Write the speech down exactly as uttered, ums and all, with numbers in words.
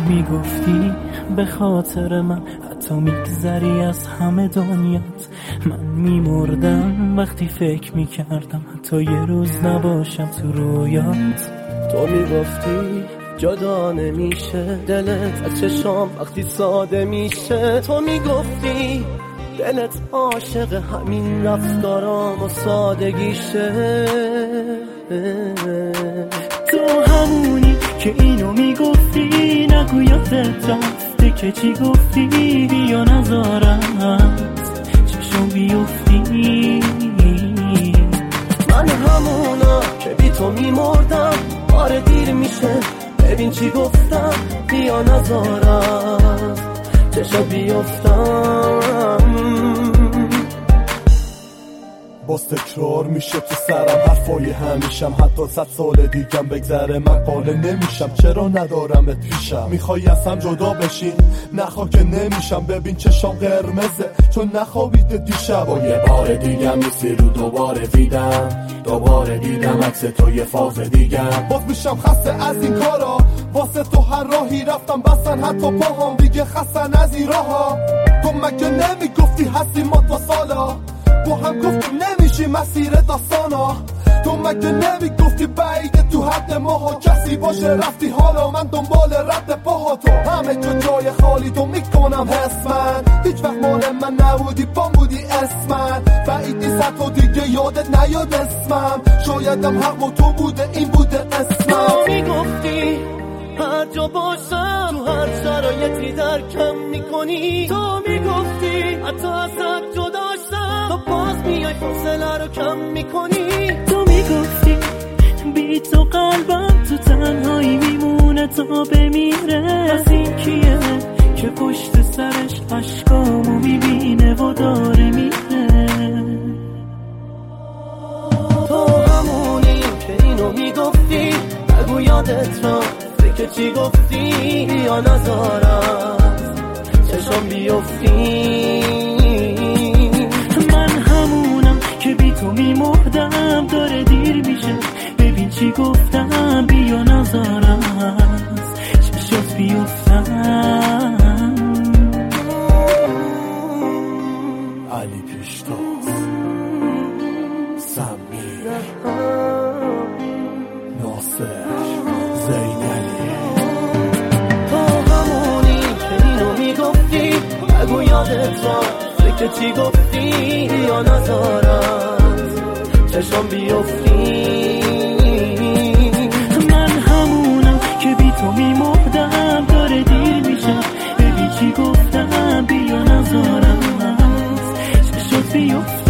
میگفتی به خاطر من حتی میگذری از همه دنیات. من میمردم وقتی فکر میکردم حتی یه روز نباشم تو رویات. تو میگفتی جدا نمیشه دلت از چشام وقتی ساده میشه. تو میگفتی دلت عاشق همین رفتارام و سادگیشه. تو همونی که اینو میگفتی نگو یادت رفته که چی گفتی. بیا نذارم چشم بیفتی. من همونا که بی تو میمردم. آره دیر میشه ببین چی گفتم. بیا نذارم چشم بیفتم. باز تکرار میشه تو سرم حرفای همیشم. حتی صد سال دیگم بگذره من قانع نمیشم. چرا ندارمت پیشم؟ میخوای از هم جدا بشین؟ نخوا که نمیشم. ببین چشام قرمزه چون نخوابیده دیشب. و یه بار دیگم نیستی رو دوباره دیدم. دوباره دیدم عکس تو یه فاز دیگم. باز میشم خسته از این کارا. واسه تو هر راهی رفتم بسن حتی پاهم دیگه خستن از این راها. تو مگه نمیگفتی هستی ما تا سالا؟ با هم گفتی نمیشی مسیر داستانا. تو مگه نمیگفتی بعیده تو حد ماها کسی باشه رفتی. حالا من دنبال رد پاها. تو همه جو جای خالی تو میکنم حس من. هیچ وقت مال من نبودی پام بودی اسمن. بعیدی صد تو دیگه یادت نیاد اسمم. شایدم حق با تو بوده این بوده اسمم. تو میگفتی هر جا باشم تو هر شرایطی درکم میکنی. تو میگفتی حتی ازت جدا شدم تو باز میای فاصله رو کم میکنی. تو میگفتی بی تو قلبم تو تنهایی میمونه تا بمیره. از این کیه که پشت سرش عشقامو میبینه و داره میره. تو همونی که اینو میگفتی نگو یادت رفته که چی گفتی. یا نذارم چشم بیفتی. من همونم که بی تو میمردم. داره دیر میشه ببین چی گفتم. بیا نذارم چشم بیفتم. علی پیشتاز، سمیر، ناصر، زینلی. تو همونی که اینو میگفتی نگو یادت رفته که چی گفتی. یا نذارم چشم بیفتی. من همونم که بی تو میمردم. داره دیر میشه ببین چی گفتم. بیا نذارم چشم بیفتم.